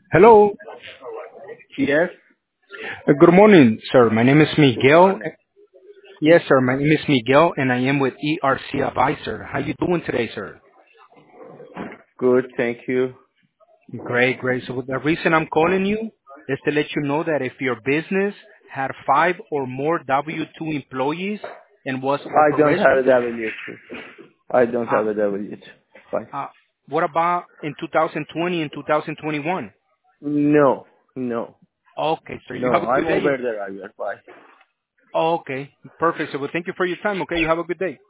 Hello. Yes, Good morning, sir. My name is Miguel. Yes, sir. My name is Miguel, and I am with ERC Advisor. How you doing today, sir? good, thank you. Great, great. So the reason I'm calling you is to let you know that if your business had 5 or more W-2 employees and was I don't have a operational, W2. I don't uh, have a W2. Fine. uh, what about in 2020 and 2021? No, no, Okay, sir. You no. have a good I'm day. Uber driver. Bye. Okay, perfect. So well, thank you for your time. Okay, you have a good day.